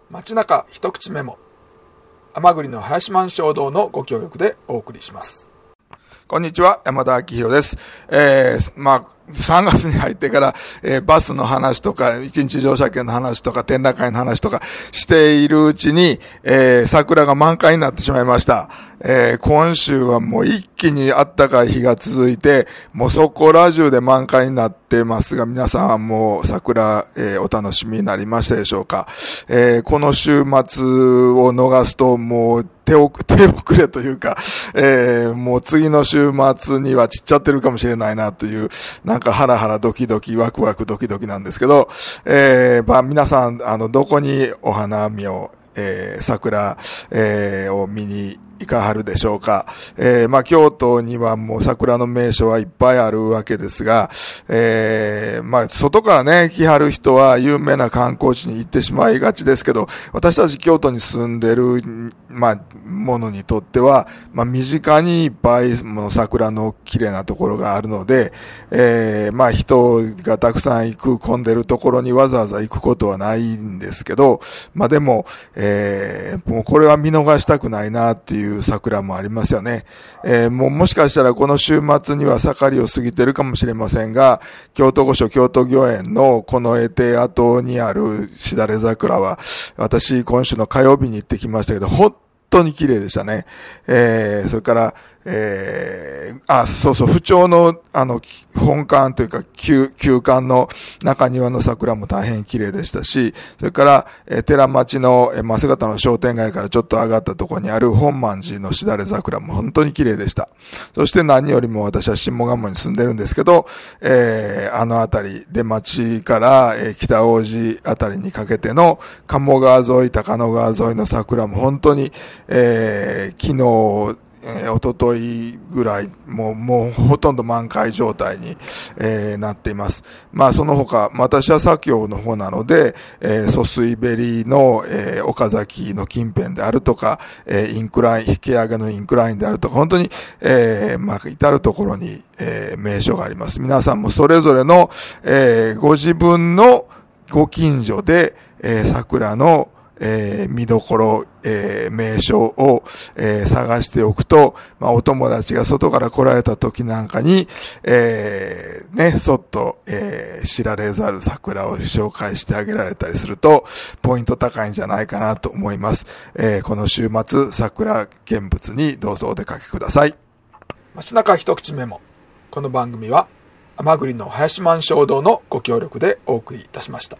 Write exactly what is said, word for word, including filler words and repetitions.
街中一口メモ、甘栗の林満衝動のご協力でお送りします。こんにちは、山田明宏です。えー、まあさんがつに入ってから、えー、バスの話とか、一日乗車券の話とか、展覧会の話とかしているうちに、えー、桜が満開になってしまいました。えー、今週はもう一気に暖かい日が続いて、もうそこら中で満開になってますが、皆さんはもう桜、えー、お楽しみになりましたでしょうか。えー、この週末を逃すともう手遅手遅れというか、えー、もう次の週末には散っちゃってるかもしれないなという、なんかハラハラドキドキワクワクドキドキなんですけど、えー、まあ皆さん、あの、どこにお花見を、えー、桜、えー、を見に行かはるでしょうか。えー、まあ京都にはもう桜の名所はいっぱいあるわけですが、えー、まあ外からね、来はる人は有名な観光地に行ってしまいがちですけど、私たち京都に住んでる、まあ、ものにとっては、まあ身近にいっぱいもの桜の綺麗なところがあるので、えー、まあ人がたくさん行く混んでるところにわざわざ行くことはないんですけど、まあでも、えー、もうこれは見逃したくないなっていう桜もありますよね。えー、もうもしかしたらこの週末には盛りを過ぎてるかもしれませんが、京都御所京都御苑のこの絵手跡にあるしだれ桜は、私今週の火曜日に行ってきましたけど、本当に綺麗でしたね。えー、それから、えー、あ、そうそう、府庁の、あの、本館というか、旧、旧館の中庭の桜も大変綺麗でしたし、それから、えー、寺町の、えー、増形の商店街からちょっと上がったところにある本満寺のしだれ桜も本当に綺麗でした。そして何よりも私は下鴨に住んでるんですけど、えー、あのあたり、出町から、えー、北大路あたりにかけての鴨川沿い、高野川沿いの桜も本当に、えー、昨日、えー、おとといぐらい、もう、もうほとんど満開状態に、えー、なっています。まあその他、私は左京の方なので、えー、疎水ベリーの、えー、岡崎の近辺であるとか、えー、インクライン、引き上げのインクラインであるとか、本当に、えー、まあ至るところに、えー、名所があります。皆さんもそれぞれの、えー、ご自分のご近所で、えー、桜のえー、見どころ、えー、名所を、えー、探しておくと、まあ、お友達が外から来られた時なんかに、えー、ね、そっと、えー、知られざる桜を紹介してあげられたりすると、ポイント高いんじゃないかなと思います。えー、この週末、桜見物にどうぞお出かけください。街中一口メモ。この番組は、甘栗の林満衝動のご協力でお送りいたしました。